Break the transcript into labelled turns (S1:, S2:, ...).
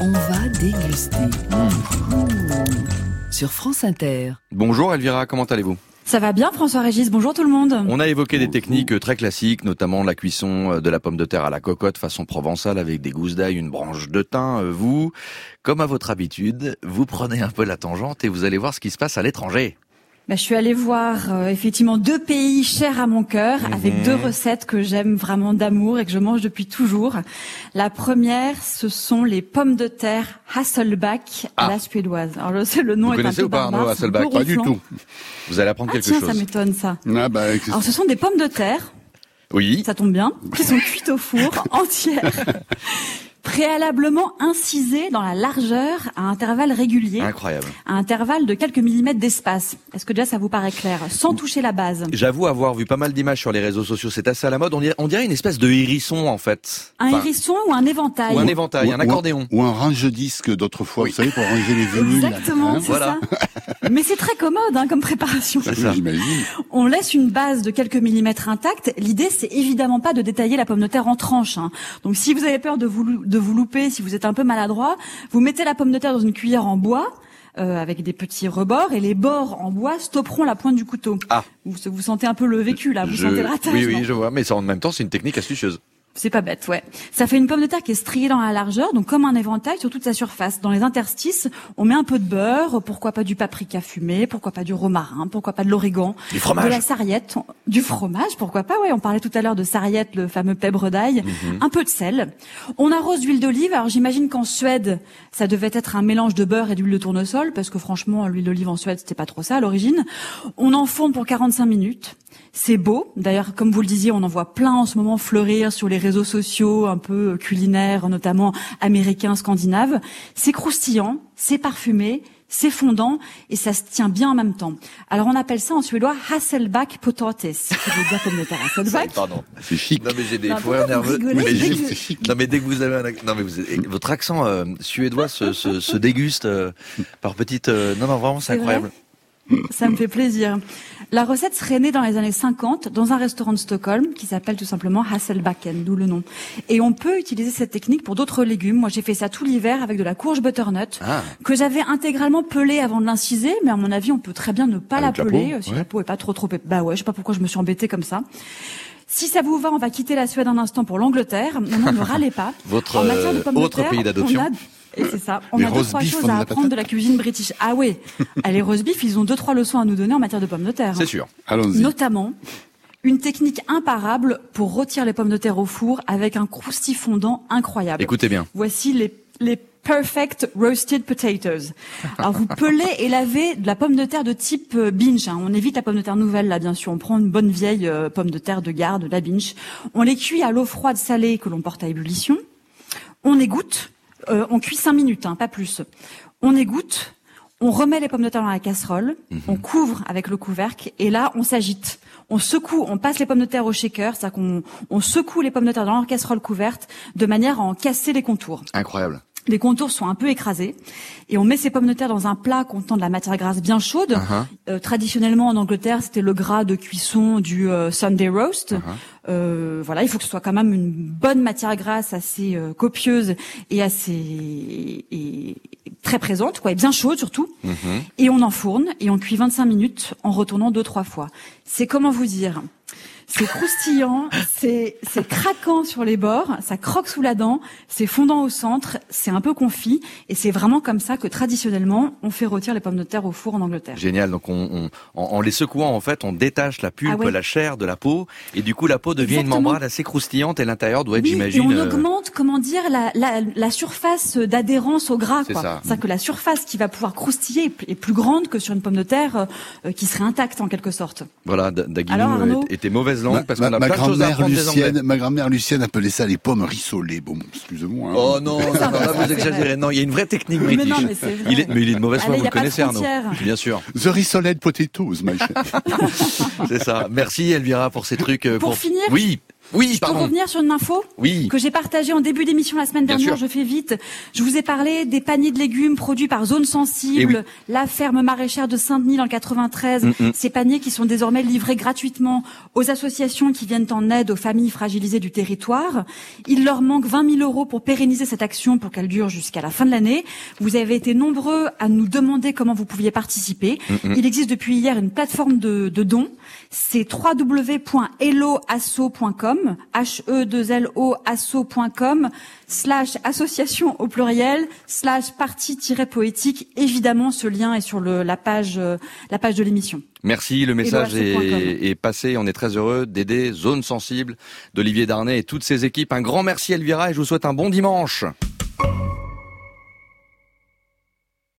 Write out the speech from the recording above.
S1: On va déguster. Sur France Inter.
S2: Bonjour Elvira, comment allez-vous ?
S3: Ça va bien François-Régis, bonjour tout le monde.
S2: On a évoqué des techniques très classiques, notamment la cuisson de la pomme de terre à la cocotte façon provençale avec des gousses d'ail, une branche de thym. Vous, comme à votre habitude, vous prenez un peu la tangente et vous allez voir ce qui se passe à l'étranger.
S3: Je suis allée voir effectivement 2 pays chers à mon cœur, avec 2 recettes que j'aime vraiment d'amour et que je mange depuis toujours. La première, ce sont les pommes de terre Hasselback à la suédoise. Alors je sais, le nom
S2: vous
S3: est un peu
S2: connaissez ou pas
S3: barbare,
S2: Hasselback ?
S4: Pas du tout.
S2: Vous allez apprendre quelque chose.
S3: Ça m'étonne ça.
S4: Alors
S3: ce sont des pommes de terre,
S2: Oui.
S3: ça tombe bien, qui sont cuites au four, entières, préalablement incisées dans la largeur à intervalles réguliers.
S2: Incroyable.
S3: À intervalles de quelques millimètres d'espace. Est-ce que déjà ça vous paraît clair ? Sans toucher la base.
S2: J'avoue avoir vu pas mal d'images sur les réseaux sociaux, c'est assez à la mode. On dirait une espèce de hérisson en fait.
S3: Un hérisson ou un éventail.
S2: Ou un éventail, un accordéon.
S4: Ou un range-disque d'autrefois, vous savez, pour ranger les vinyles.
S3: Exactement, c'est
S2: voilà.
S3: ça. Mais c'est très commode comme préparation.
S2: C'est ça.
S4: J'imagine.
S3: On laisse une base de quelques millimètres intacte. L'idée, c'est évidemment pas de détailler la pomme de terre en tranches. Donc si vous avez peur de vous louper, si vous êtes un peu maladroit, vous mettez la pomme de terre dans une cuillère en bois, avec des petits rebords, et les bords en bois stopperont la pointe du couteau.
S2: Ah.
S3: Vous sentez un peu le vécu là, vous sentez le ratage.
S2: Oui,
S3: non
S2: je vois, mais ça, en même temps, c'est une technique astucieuse.
S3: C'est pas bête, ouais. Ça fait une pomme de terre qui est striée dans la largeur, donc comme un éventail sur toute sa surface. Dans les interstices, on met un peu de beurre, pourquoi pas du paprika fumé, pourquoi pas du romarin, pourquoi pas de l'origan,
S2: du fromage,
S3: de la sarriette, du fromage, pourquoi pas, ouais. On parlait tout à l'heure de sarriette, le fameux pèbre d'ail, un peu de sel. On arrose d'huile d'olive. Alors j'imagine qu'en Suède, ça devait être un mélange de beurre et d'huile de tournesol, parce que franchement, l'huile d'olive en Suède, c'était pas trop ça à l'origine. On enfourne pour 45 minutes. C'est beau. D'ailleurs, comme vous le disiez, on en voit plein en ce moment fleurir sur les réseaux sociaux, un peu culinaires, notamment américains, scandinaves. C'est croustillant, c'est parfumé, c'est fondant et ça se tient bien en même temps. Alors on appelle ça en suédois Hasselback potatis, qui veut dire pomme de terre Hasselback.
S2: Pardon.
S4: C'est chic.
S2: Non mais j'ai des
S3: Non,
S2: fourrures nerveuses.
S3: rigolez,
S4: c'est chic.
S2: Non mais dès que vous avez non mais votre accent suédois se déguste par petites. Non vraiment c'est incroyable.
S3: Vrai. Ça me fait plaisir. La recette serait née dans les années 50 dans un restaurant de Stockholm qui s'appelle tout simplement Hasselbacken, d'où le nom. Et on peut utiliser cette technique pour d'autres légumes. Moi, j'ai fait ça tout l'hiver avec de la courge butternut que j'avais intégralement pelée avant de l'inciser, mais à mon avis, on peut très bien ne pas
S4: Avec
S3: la
S4: la
S3: peler
S4: peau,
S3: si
S4: ouais.
S3: la peau est pas trop Bah ouais, je sais pas pourquoi je me suis embêtée comme ça. Si ça vous va, on va quitter la Suède un instant pour l'Angleterre. Non, ne râlez pas.
S2: Votre
S3: En matière de pommes de
S2: autre
S3: terre,
S2: pays d'adoption.
S3: Et c'est ça. On
S4: Les
S3: a 2-3
S4: roast beef,
S3: choses
S4: on
S3: à
S4: a
S3: apprendre
S4: pas
S3: de la cuisine british. Ah ouais. Les roast beef, ils ont 2-3 leçons à nous donner en matière de pommes de terre.
S2: C'est sûr.
S4: Allons-y.
S3: Notamment, une technique imparable pour rôtir les pommes de terre au four avec un croustillant fondant incroyable.
S2: Écoutez bien.
S3: Voici les perfect roasted potatoes. Alors vous pelez et lavez de la pomme de terre de type binge. On évite la pomme de terre nouvelle là, bien sûr. On prend une bonne vieille pomme de terre de garde, la binge. On les cuit à l'eau froide salée que l'on porte à ébullition. On égoutte. On cuit 5 minutes, pas plus. On égoutte. On remet les pommes de terre dans la casserole. On couvre avec le couvercle et là on s'agite. On secoue, on passe les pommes de terre au shaker, c'est-à-dire qu'on secoue les pommes de terre dans la casserole couverte de manière à en casser les contours.
S2: Incroyable.
S3: Les contours sont un peu écrasés et on met ces pommes de terre dans un plat contenant de la matière grasse bien chaude. Traditionnellement en Angleterre, c'était le gras de cuisson du Sunday roast. Voilà, il faut que ce soit quand même une bonne matière grasse assez copieuse et assez très présente, quoi, et bien chaude surtout. Et on enfourne et on cuit 25 minutes en retournant 2-3 fois. C'est comment vous dire ? C'est croustillant, c'est craquant sur les bords, ça croque sous la dent, c'est fondant au centre, c'est un peu confit, et c'est vraiment comme ça que traditionnellement on fait rôtir les pommes de terre au four en Angleterre.
S2: Génial. Donc en les secouant en fait, on détache la pulpe, la chair de la peau, et du coup la peau devient
S3: Exactement.
S2: une membrane assez croustillante et l'intérieur doit être,
S3: Oui,
S2: j'imagine.
S3: et on augmente, comment dire, la surface d'adhérence au gras,
S2: C'est
S3: quoi.
S2: ça.
S3: C'est-à-dire que la surface qui va pouvoir croustiller est plus grande que sur une pomme de terre qui serait intacte en quelque sorte.
S2: Voilà,
S3: Alors,
S2: Daguinou
S3: Arnaud
S2: était mauvaise langue parce qu'on a
S4: ma
S2: plein de choses à
S4: grand-mère
S2: apprendre des Anglais.
S4: Lucienne, ma grand-mère Lucienne appelait ça les pommes rissolées. Bon, excusez-moi.
S2: Oh non, là vous
S3: C'est
S2: exagérez.
S3: vrai.
S2: Non, il y a une vraie technique
S3: Mais
S2: british.
S3: non, mais c'est vrai.
S2: Il est de mauvaise foi,
S3: Allez,
S2: vous
S3: y
S2: le
S3: a pas de
S2: connaissez Arnaud.
S3: frontières.
S2: Bien sûr,
S4: The rissoled potatoes, my chef.
S2: c'est ça. Merci Elvira pour ces trucs.
S3: Pour finir,
S2: Oui. Oui,
S3: je peux revenir sur une info que j'ai partagée en début d'émission la semaine dernière. Je fais vite. Je vous ai parlé des paniers de légumes produits par Zone Sensible, la ferme maraîchère de Saint-Denis dans le 93. Ces paniers qui sont désormais livrés gratuitement aux associations qui viennent en aide aux familles fragilisées du territoire. Il leur manque 20 000 € pour pérenniser cette action pour qu'elle dure jusqu'à la fin de l'année. Vous avez été nombreux à nous demander comment vous pouviez participer. Il existe depuis hier une plateforme de dons. C'est www.helloasso.com, HE2LO asso.com, /association au pluriel, /parti-poétique. Évidemment, ce lien est sur la page de l'émission.
S2: Merci, le message est passé. On est très heureux d'aider Zone Sensible d'Olivier Darnay et toutes ses équipes. Un grand merci Elvira et je vous souhaite un bon dimanche.